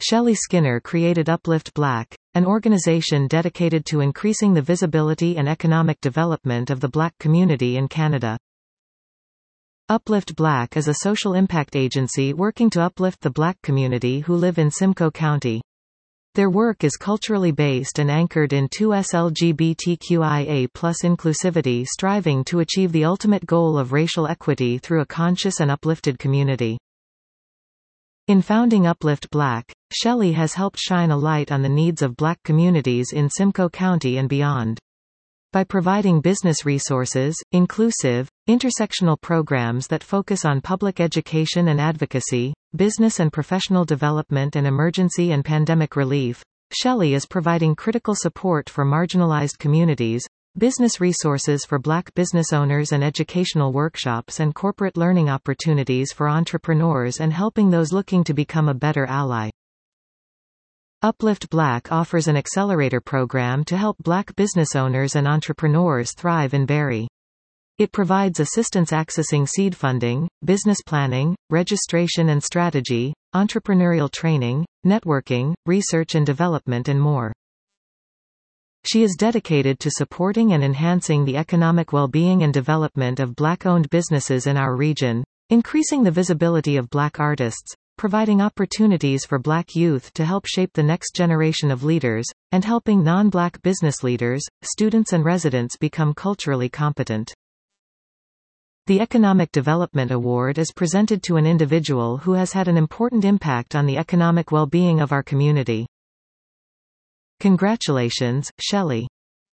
Shelley Skinner created Uplift Black, an organization dedicated to increasing the visibility and economic development of the Black community in Canada. Uplift Black is a social impact agency working to uplift the Black community who live in Simcoe County. Their work is culturally based and anchored in 2S LGBTQIA+ inclusivity, striving to achieve the ultimate goal of racial equity through a conscious and uplifted community. In founding Uplift Black, Shelley has helped shine a light on the needs of Black communities in Simcoe County and beyond. By providing business resources, inclusive, intersectional programs that focus on public education and advocacy, business and professional development and emergency and pandemic relief, Shelley is providing critical support for marginalized communities, business resources for Black business owners and educational workshops and corporate learning opportunities for entrepreneurs and helping those looking to become a better ally. Uplift Black offers an accelerator program to help Black business owners and entrepreneurs thrive in Barrie. It provides assistance accessing seed funding, business planning, registration and strategy, entrepreneurial training, networking, research and development and more. She is dedicated to supporting and enhancing the economic well-being and development of Black-owned businesses in our region, increasing the visibility of Black artists, providing opportunities for Black youth to help shape the next generation of leaders, and helping non-Black business leaders, students and residents become culturally competent. The Economic Development Award is presented to an individual who has had an important impact on the economic well-being of our community. Congratulations, Shelley.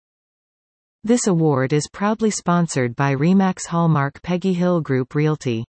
This award is proudly sponsored by RE/MAX Hallmark Peggy Hill Group Realty.